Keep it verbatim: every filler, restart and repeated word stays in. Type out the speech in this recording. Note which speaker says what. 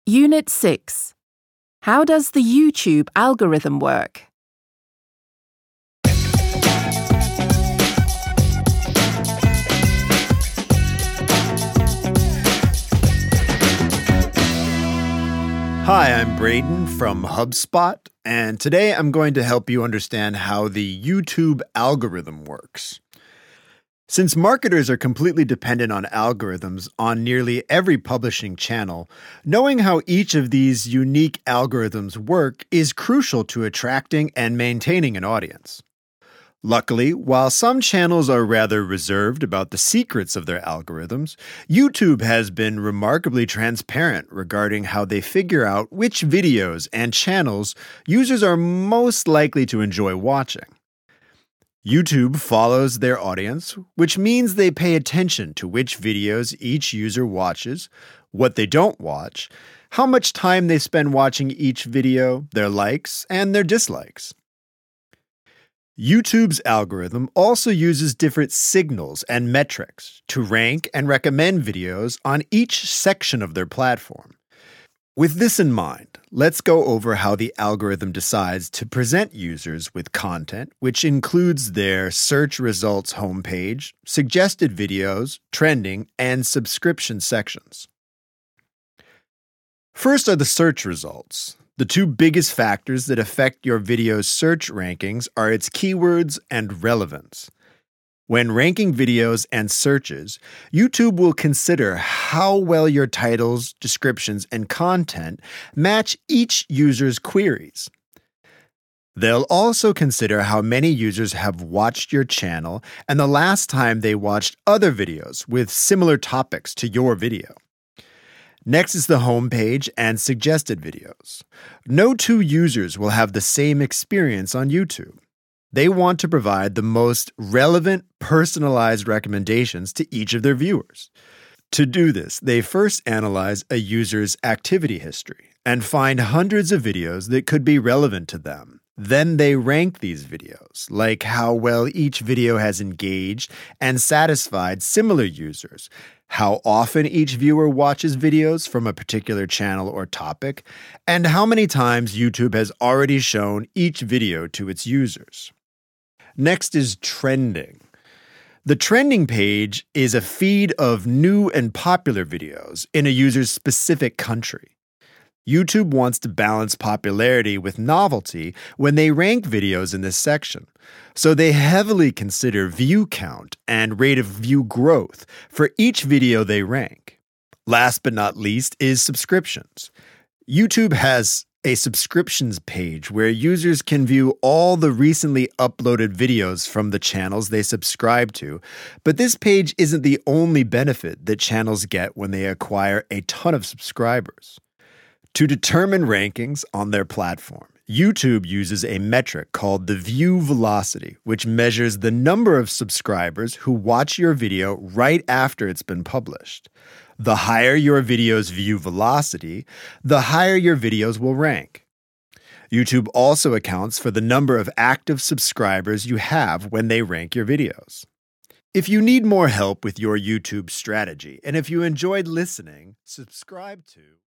Speaker 1: Unit six. How does the YouTube algorithm work?
Speaker 2: Hi, I'm Braden from HubSpot, and today I'm going to help you understand how the YouTube algorithm works. Since marketers are completely dependent on algorithms on nearly every publishing channel, knowing how each of these unique algorithms work is crucial to attracting and maintaining an audience. Luckily, while some channels are rather reserved about the secrets of their algorithms, YouTube has been remarkably transparent regarding how they figure out which videos and channels users are most likely to enjoy watching. YouTube follows their audience, which means they pay attention to which videos each user watches, what they don't watch, how much time they spend watching each video, their likes, and their dislikes. YouTube's algorithm also uses different signals and metrics to rank and recommend videos on each section of their platform. With this in mind, let's go over how the algorithm decides to present users with content, which includes their search results homepage, suggested videos, trending, and subscription sections. First are the search results. The two biggest factors that affect your video's search rankings are its keywords and relevance. When ranking videos and searches, YouTube will consider how well your titles, descriptions, and content match each user's queries. They'll also consider how many users have watched your channel and the last time they watched other videos with similar topics to your video. Next is the homepage and suggested videos. No two users will have the same experience on YouTube. They want to provide the most relevant, personalized recommendations to each of their viewers. To do this, they first analyze a user's activity history and find hundreds of videos that could be relevant to them. Then they rank these videos, like how well each video has engaged and satisfied similar users, how often each viewer watches videos from a particular channel or topic, and how many times YouTube has already shown each video to its users. Next is trending. The trending page is a feed of new and popular videos in a user's specific country. YouTube wants to balance popularity with novelty when they rank videos in this section, so they heavily consider view count and rate of view growth for each video they rank. Last but not least is subscriptions. YouTube has a subscriptions page where users can view all the recently uploaded videos from the channels they subscribe to, but this page isn't the only benefit that channels get when they acquire a ton of subscribers. To determine rankings on their platform, YouTube uses a metric called the view velocity, which measures the number of subscribers who watch your video right after it's been published. The higher your video's view velocity, the higher your videos will rank. YouTube also accounts for the number of active subscribers you have when they rank your videos. If you need more help with your YouTube strategy, and if you enjoyed listening, subscribe to